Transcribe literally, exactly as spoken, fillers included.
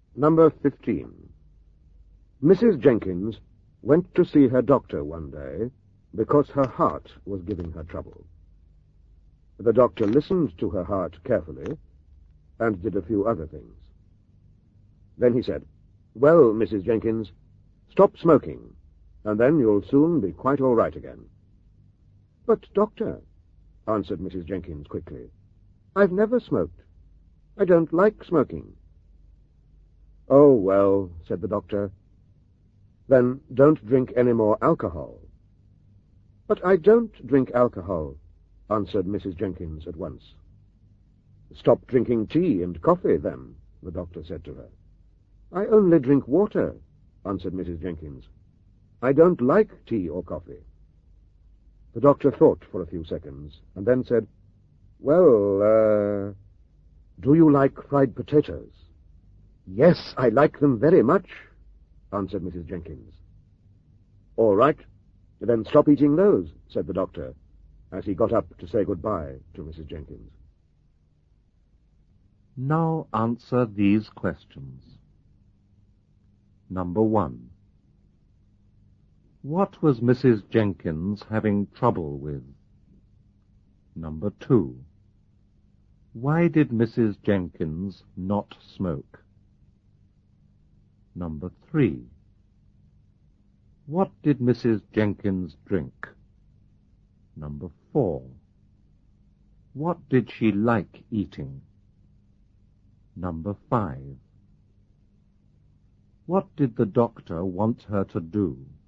Number fifteen. Missus Jenkins went to see her doctor one day because her heart was giving her trouble. The doctor listened to her heart carefully and did a few other things. Then he said, "Well, Missus Jenkins, stop smoking, and then you'll soon be quite all right again." "But, doctor," answered Missus Jenkins quickly, "I've never smoked. I don't like smoking." "Oh, well," said the doctor, "then don't drink any more alcohol." "But I don't drink alcohol," answered Missus Jenkins at once. "Stop drinking tea and coffee, then," the doctor said to her. "I only drink water," answered Missus Jenkins. "I don't like tea or coffee." The doctor thought for a few seconds, and then said, "Well, uh, do you like fried potatoes?" "Yes, I like them very much," answered Missus Jenkins. "All right, then stop eating those," said the doctor, as he got up to say goodbye to Missus Jenkins. Now answer these questions. Number one. What was Missus Jenkins having trouble with? Number two. Why did Missus Jenkins not smoke? Number three. What did Missus Jenkins drink? Number four. What did she like eating? Number five. What did the doctor want her to do?